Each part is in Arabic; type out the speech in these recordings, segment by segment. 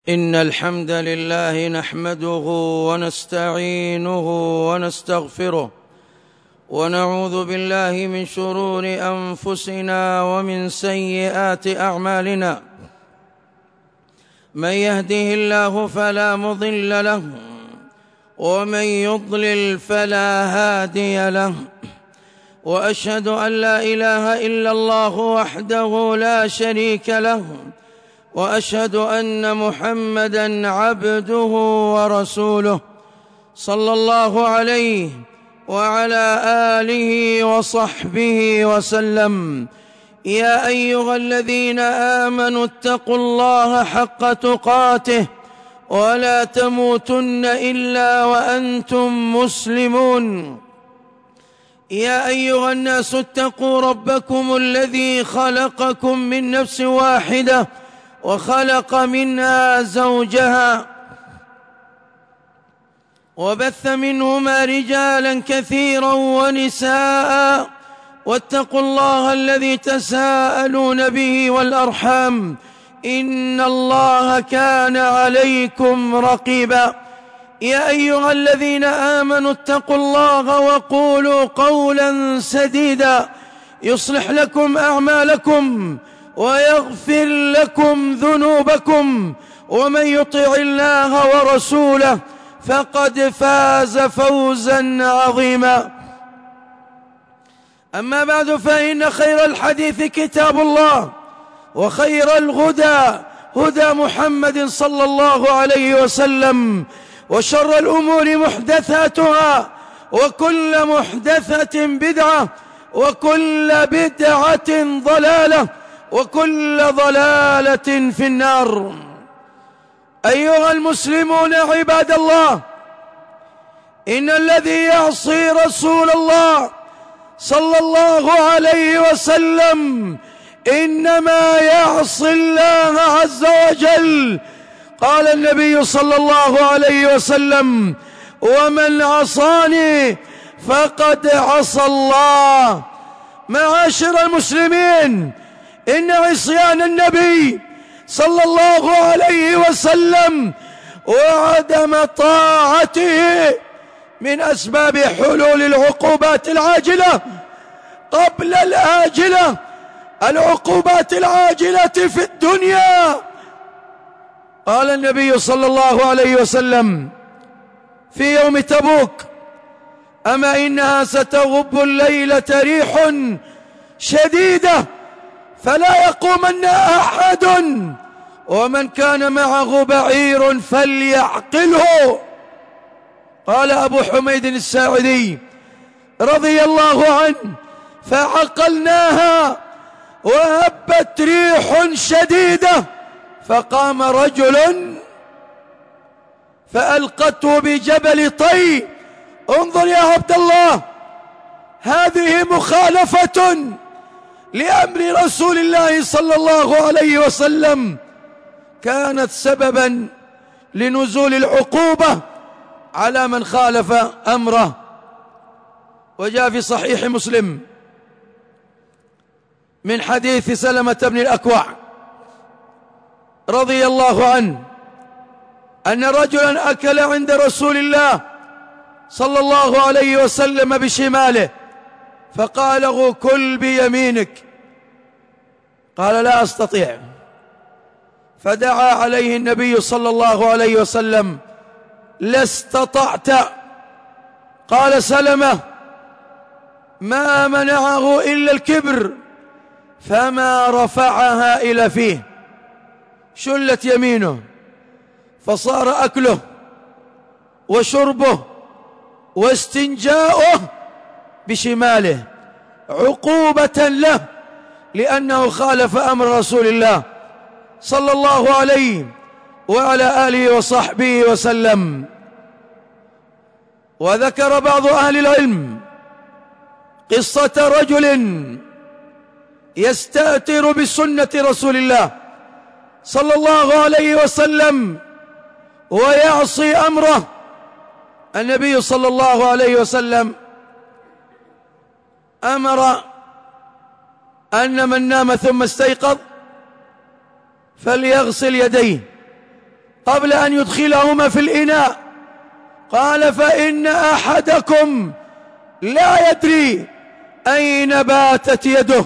إن الحمد لله نحمده ونستعينه ونستغفره ونعوذ بالله من شرور أنفسنا ومن سيئات أعمالنا. من يهده الله فلا مضل له ومن يضلل فلا هادي له، وأشهد أن لا إله إلا الله وحده لا شريك له، وأشهد أن محمدًا عبده ورسوله صلى الله عليه وعلى آله وصحبه وسلم. يا أيها الذين آمنوا اتقوا الله حق تقاته ولا تموتن إلا وأنتم مسلمون. يا أيها الناس اتقوا ربكم الذي خلقكم من نفس واحدة وخلق منها زوجها وبث منهما رجالا كثيرا ونساء، واتقوا الله الذي تساءلون به والأرحام إن الله كان عليكم رقيبا. يا أيها الذين آمنوا اتقوا الله وقولوا قولا سديدا يصلح لكم أعمالكم ويغفر لكم ذنوبكم، ومن يطع الله ورسوله فقد فاز فوزا عظيما. أما بعد، فإن خير الحديث كتاب الله، وخير الهدى هدى محمد صلى الله عليه وسلم، وشر الأمور محدثاتها، وكل محدثة بدعة، وكل بدعة ضلالة، وكل ضلالة في النار. أيها المسلمون عباد الله، إن الذي يعصي رسول الله صلى الله عليه وسلم إنما يعصي الله عز وجل. قال النبي صلى الله عليه وسلم: ومن عصاني فقد عصى الله. معاشر المسلمين، إن عصيان النبي صلى الله عليه وسلم وعدم طاعته من أسباب حلول العقوبات العاجلة قبل الآجلة، العقوبات العاجلة في الدنيا. قال النبي صلى الله عليه وسلم في يوم تبوك: أما إنها ستغب الليلة ريح شديدة فلا يقومن أحد، ومن كان معه بعير فليعقله. قال أبو حميد الساعدي رضي الله عنه: فعقلناها وهبت ريح شديدة، فقام رجل فألقته بجبل طي. انظر يا عبد الله، هذه مخالفة لأمر رسول الله صلى الله عليه وسلم كانت سببا لنزول العقوبة على من خالف أمره. وجاء في صحيح مسلم من حديث سلمة بن الأكوع رضي الله عنه أن رجلا أكل عند رسول الله صلى الله عليه وسلم بشماله، فقال له: كل بيمينك. قال: لا أستطيع. فدعا عليه النبي صلى الله عليه وسلم: لا استطعت. قال سلمة: ما منعه إلا الكبر، فما رفعها إلى فيه. شلت يمينه، فصار أكله وشربه واستنجاؤه بشماله عقوبة له، لأنه خالف أمر رسول الله صلى الله عليه وعلى آله وصحبه وسلم. وذكر بعض أهل العلم قصة رجل يستأثر بسنة رسول الله صلى الله عليه وسلم ويعصي أمره. النبي صلى الله عليه وسلم أمر أن من نام ثم استيقظ فليغسل يديه قبل أن يدخلهما في الإناء قال: فإن أحدكم لا يدري أين باتت يده.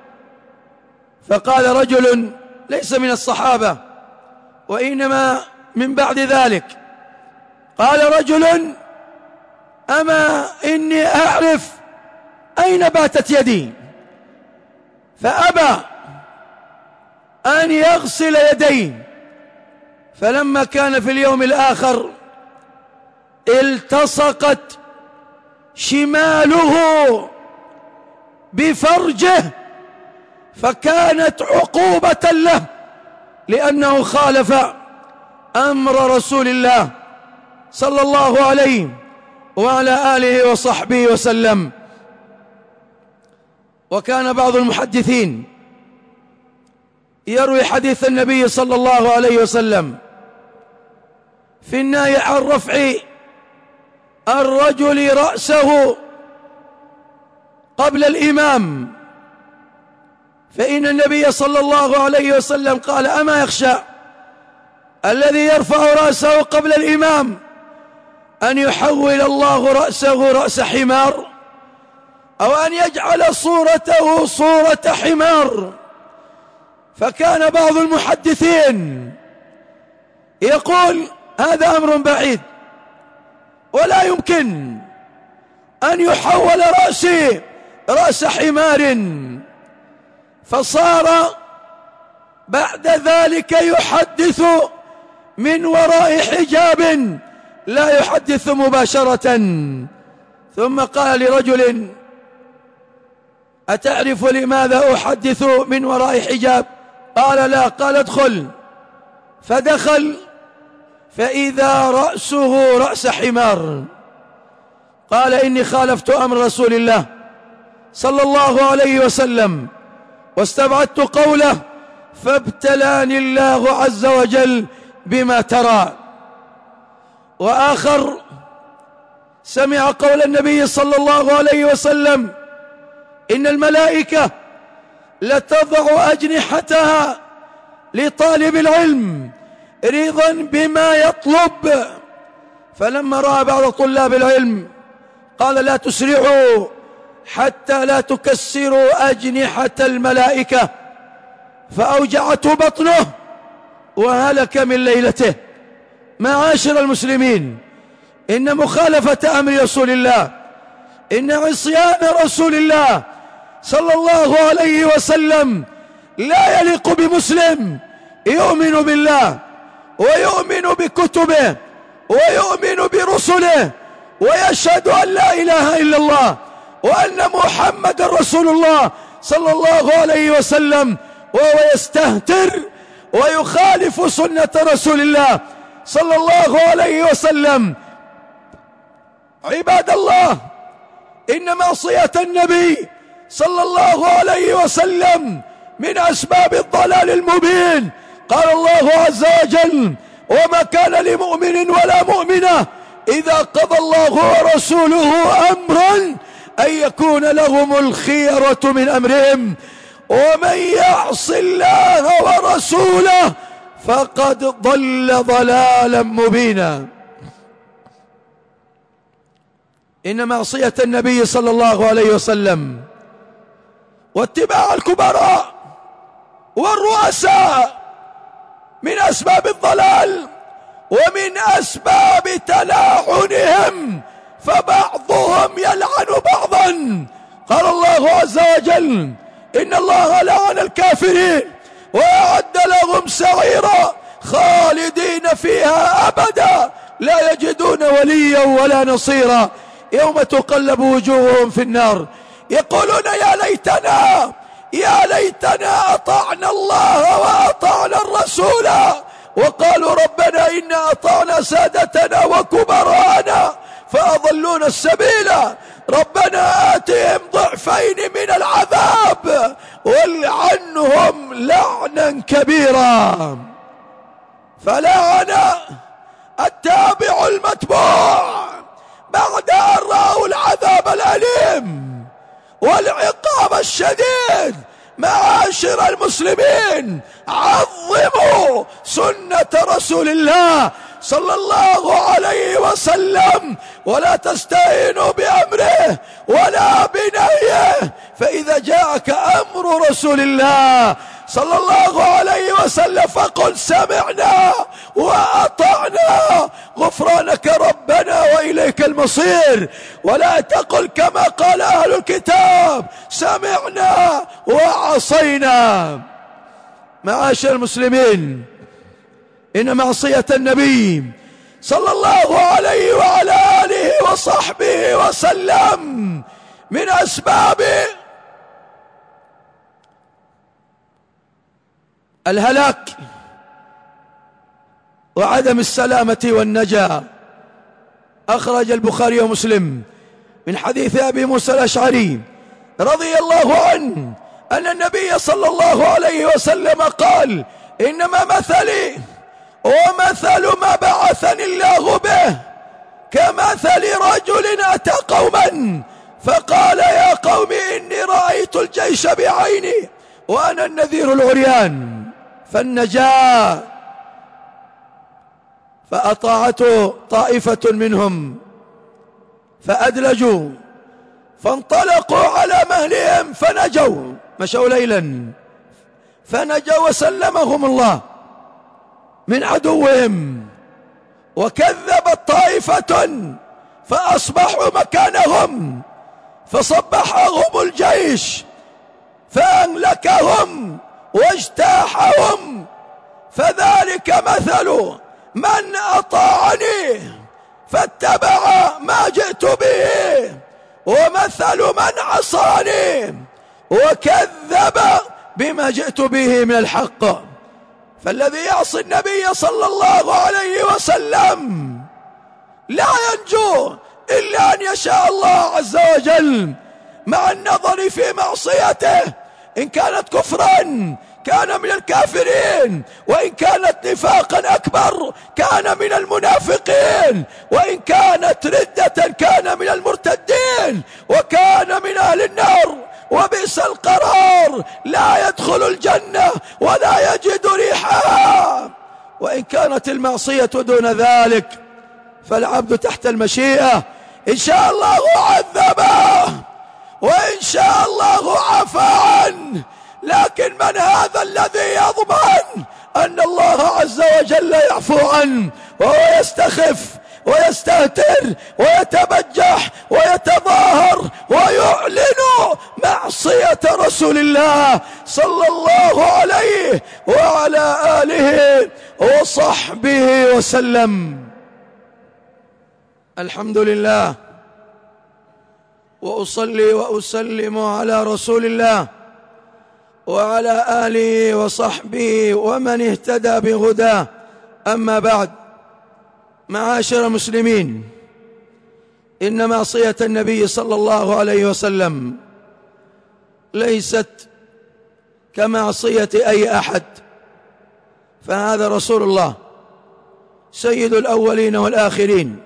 فقال رجل ليس من الصحابة وإنما من بعد ذلك، قال رجل: أما إني أعرف أين باتت يدي. فأبى أن يغسل يديه. فلما كان في اليوم الآخر التصقت شماله بفرجه، فكانت عقوبة له لأنه خالف أمر رسول الله صلى الله عليه وعلى آله وصحبه وسلم. وكان بعض المحدثين يروي حديث النبي صلى الله عليه وسلم في النهي عن رفع الرجل رأسه قبل الإمام، فإن النبي صلى الله عليه وسلم قال: أما يخشى الذي يرفع رأسه قبل الإمام أن يحول الله رأسه رأس حمار، أو أن يجعل صورته صورة حمار. فكان بعض المحدثين يقول: هذا أمر بعيد، ولا يمكن أن يحول رأسي رأس حمار. فصار بعد ذلك يحدث من وراء حجاب، لا يحدث مباشرة. ثم قال لرجل: أتعرف لماذا أحدث من وراء حجاب؟ قال: لا. قال: ادخل. فدخل فإذا رأسه رأس حمار. قال: إني خالفت أمر رسول الله صلى الله عليه وسلم واستبعدت قوله، فابتلاني الله عز وجل بما ترى. وآخر سمع قول النبي صلى الله عليه وسلم: إن الملائكة لتضع أجنحتها لطالب العلم رضا بما يطلب. فلما رأى بعض طلاب العلم قال: لا تسرعوا حتى لا تكسروا أجنحة الملائكة، فأوجعته بطنه وهلك من ليلته. معاشر المسلمين، إن مخالفة أمر رسول الله، إن عصيان رسول الله صلى الله عليه وسلم لا يليق بمسلم يؤمن بالله ويؤمن بكتبه ويؤمن برسله ويشهد أن لا إله إلا الله وأن محمد رسول الله صلى الله عليه وسلم، وهو يستهتر ويخالف سنة رسول الله صلى الله عليه وسلم. عباد الله، إن معصية النبي صلى الله عليه وسلم من أسباب الضلال المبين. قال الله عز وجل: وما كان لمؤمن ولا مؤمنة إذا قضى الله ورسوله أمرا أن يكون لهم الخيرة من أمرهم، ومن يعص الله ورسوله فقد ضل ضلالا مبينا. إن معصية النبي صلى الله عليه وسلم واتباع الكبراء والرؤساء من أسباب الضلال ومن أسباب تلاعنهم، فبعضهم يلعن بعضا. قال الله عز وجل: إن الله لعن الكافرين وأعد لهم سعيرا خالدين فيها أبدا لا يجدون وليا ولا نصيرا يوم تقلب وجوههم في النار يقولون يا ليتنا أطعنا الله وأطعنا الرسول، وقالوا ربنا إنا أطعنا سادتنا وكبراءنا فأضلونا السبيل، ربنا آتهم ضعفين من العذاب والعنهم لعنا كبيرا. فلعن التابع المتبوع بعد أن رأوا العذاب الأليم والعقاب الشديد معاشر المسلمين عظموا سنة رسول الله صلى الله عليه وسلم، ولا تستهينوا بأمره ولا بنهيه، فإذا جاءك أمر رسول الله صلى الله عليه وسلم فقل سمعنا وأطعنا غفرانك ربنا وإليك المصير، ولا تقل كما قال أهل الكتاب سمعنا وعصينا. معاشر المسلمين، إن معصية النبي صلى الله عليه وعلى آله وصحبه وسلم من أسباب الهلاك وعدم السلامة والنجاة. أخرج البخاري ومسلم من حديث أبي موسى الأشعري رضي الله عنه أن النبي صلى الله عليه وسلم قال: إنما مثلي ومثل ما بعثني الله به كمثل رجل أتى قوما فقال: يا قوم إني رأيت الجيش بعيني وأنا النذير العريان، فالنجاة فأطاعته طائفة منهم فأدلجوا فانطلقوا على مهلهم فنجوا، مشوا ليلا فنجوا وسلمهم الله من عدوهم، وكذبت طائفة فأصبحوا مكانهم فصبحهم الجيش فأهلكهم واجتاحهم، فذلك مثل من أطاعني فاتبع ما جئت به، ومثل من عصاني وكذب بما جئت به من الحق. فالذي يعصي النبي صلى الله عليه وسلم لا ينجو إلا أن يشاء الله عز وجل، مع النظر في معصيته، إن كانت كفرا كان من الكافرين، وإن كانت نفاقا أكبر كان من المنافقين، وإن كانت ردة كان من المرتدين، وكان من أهل النار، وبئس القرار، لا يدخل الجنة ولا يجد ريحها. وإن كانت المعصية دون ذلك فالعبد تحت المشيئة، إن شاء الله عذبه وإن شاء الله عفى عنه، لكن من هذا الذي يضمن أن الله عز وجل يعفو عنه وهو يستخف ويستهتر ويتبجح ويتظاهر ويعلن معصية رسول الله صلى الله عليه وعلى آله وصحبه وسلم؟ الحمد لله، وأصلي وأسلم على رسول الله وعلى آله وصحبه ومن اهتدى بهداه، أما بعد. معاشر المسلمين، إن معصية النبي صلى الله عليه وسلم ليست كمعصية أي أحد، فهذا رسول الله سيد الأولين والآخرين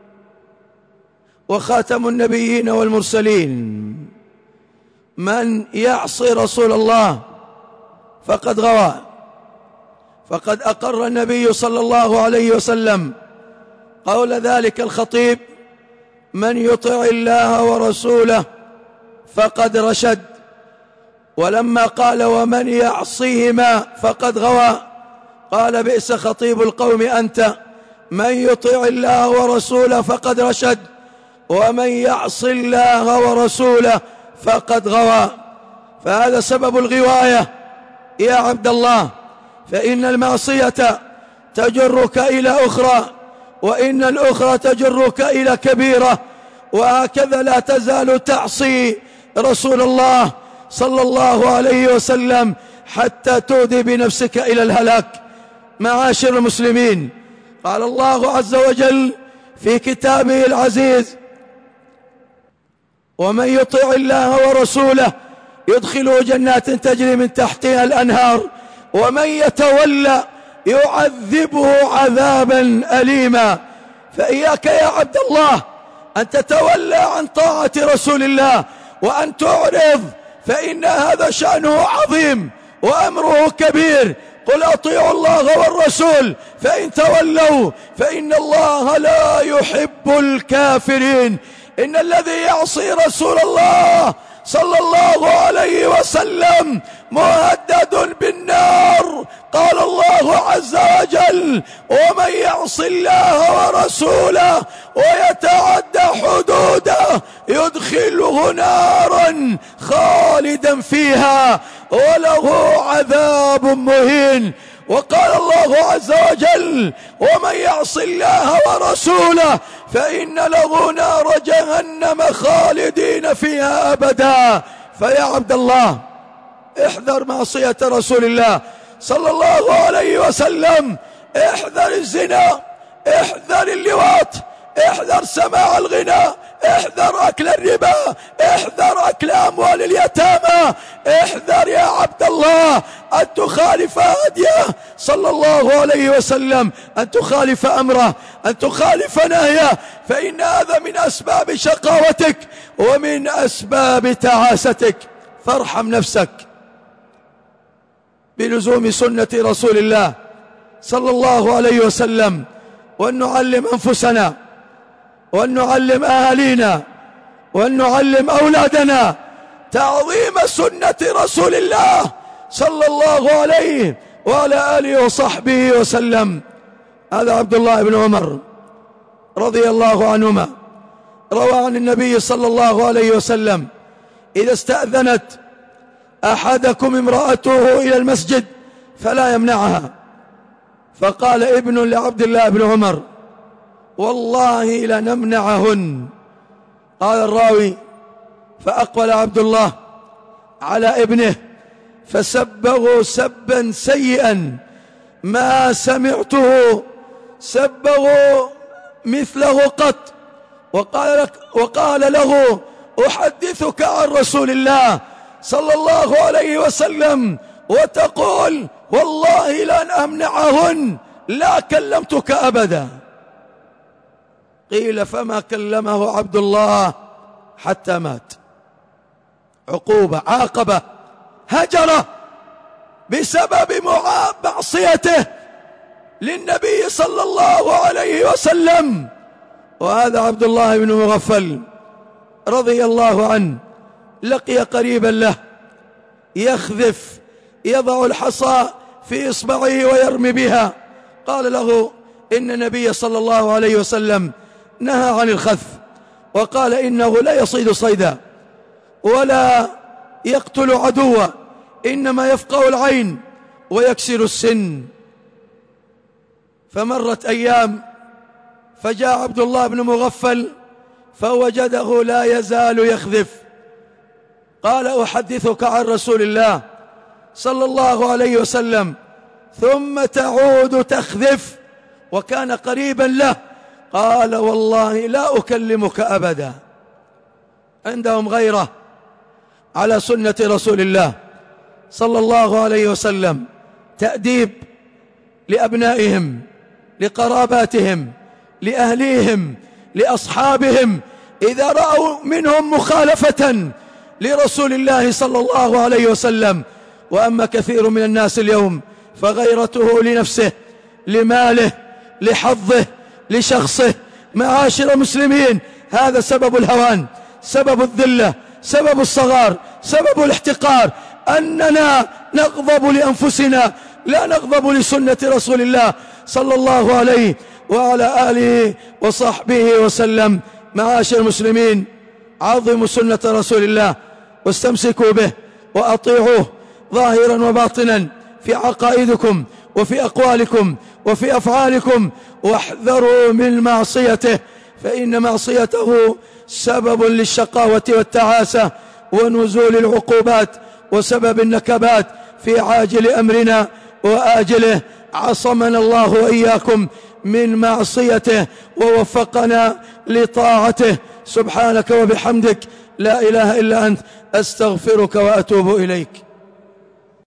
وخاتم النبيين والمرسلين. من يعصي رسول الله فقد غوى، فقد أقر النبي صلى الله عليه وسلم قول ذلك الخطيب: من يطع الله ورسوله فقد رشد. ولما قال ومن يعصيهما فقد غوى قال: بئس خطيب القوم أنت، من يطع الله ورسوله فقد رشد، ومن يعص الله ورسوله فقد غوى. فهذا سبب الغواية يا عبد الله، فإن المعصية تجرك إلى أخرى، وإن الأخرى تجرك إلى كبيرة، وهكذا لا تزال تعصي رسول الله صلى الله عليه وسلم حتى تودي بنفسك إلى الهلاك. معاشر المسلمين، قال الله عز وجل في كتابه العزيز: ومن يطع الله ورسوله يدخله جنات تجري من تحتها الأنهار، ومن يتولى يعذبه عذابا أليما. فإياك يا عبد الله أن تتولى عن طاعة رسول الله وأن تعرض، فإن هذا شأنه عظيم وأمره كبير. قل أطيعوا الله والرسول فإن تولوا فإن الله لا يحب الكافرين. إن الذي يعصي رسول الله صلى الله عليه وسلم مهدد بالنار. قال الله عز وجل: ومن يعص الله ورسوله ويتعدى حدوده يدخله نارا خالدا فيها وله عذاب مهين. وقال الله عز وجل: ومن يعص الله ورسوله فإن له نار جهنم خالدين فيها أبدا. فيا عبد الله، احذر معصية رسول الله صلى الله عليه وسلم، احذر الزنا، احذر اللواط، احذر سماع الغناء، احذر أكل الربا، احذر أكل أموال اليتامى، احذر يا عبد الله أن تخالف هديه صلى الله عليه وسلم، أن تخالف أمره، أن تخالف نهيه، فإن هذا من أسباب شقاوتك ومن أسباب تعاستك. فارحم نفسك بلزوم سنة رسول الله صلى الله عليه وسلم، وأن نعلم أنفسنا وأن نعلم أهالينا وأن نعلم أولادنا تعظيم سنة رسول الله صلى الله عليه وعلى آله وصحبه وسلم. هذا عبد الله بن عمر رضي الله عنهما روى عن النبي صلى الله عليه وسلم: إذا استأذنت أحدكم امرأته إلى المسجد فلا يمنعها. فقال ابن لعبد الله بن عمر: والله لنمنعهن. قال الراوي: فأقبل عبد الله على ابنه فسبه سبا سيئا ما سمعته سبه مثله قط، وقال له: أحدثك عن رسول الله صلى الله عليه وسلم وتقول والله لن أمنعهن، لا كلمتك أبدا. قيل: فما كلمه عبد الله حتى مات. عقوبة، عاقبة، هجرة بسبب معصيته للنبي صلى الله عليه وسلم. وهذا عبد الله بن مغفل رضي الله عنه لقي قريبا له يخذف، يضع الحصى في إصبعه ويرمي بها. قال له: إن النبي صلى الله عليه وسلم نهى عن الخذف، وقال إنه لا يصيد صيدا ولا يقتل عدوا، إنما يفقع العين ويكسر السن. فمرت أيام فجاء عبد الله بن مغفل فوجده لا يزال يخذف. قال: أحدثك عن رسول الله صلى الله عليه وسلم ثم تعود تخذف، وكان قريبا له. قال: والله لا أكلمك أبدا. عندهم غيرة على سنة رسول الله صلى الله عليه وسلم، تأديب لأبنائهم، لقراباتهم، لأهليهم، لأصحابهم، إذا رأوا منهم مخالفة لرسول الله صلى الله عليه وسلم. وأما كثير من الناس اليوم فغيرته لنفسه، لماله، لحظه، لشخصه. معاشر المسلمين، هذا سبب الهوان، سبب الذلة، سبب الصغار، سبب الاحتقار، أننا نغضب لأنفسنا، لا نغضب لسنة رسول الله صلى الله عليه وعلى آله وصحبه وسلم. معاشر المسلمين، عظموا سنة رسول الله واستمسكوا به وأطيعوه ظاهرا وباطنا في عقائدكم وفي أقوالكم وفي أفعالكم، واحذروا من معصيته، فإن معصيته سبب للشقاوة والتعاسة ونزول العقوبات وسبب النكبات في عاجل أمرنا وآجله. عصمنا الله وإياكم من معصيته ووفقنا لطاعته. سبحانك وبحمدك، لا إله إلا أنت، أستغفرك وأتوب إليك.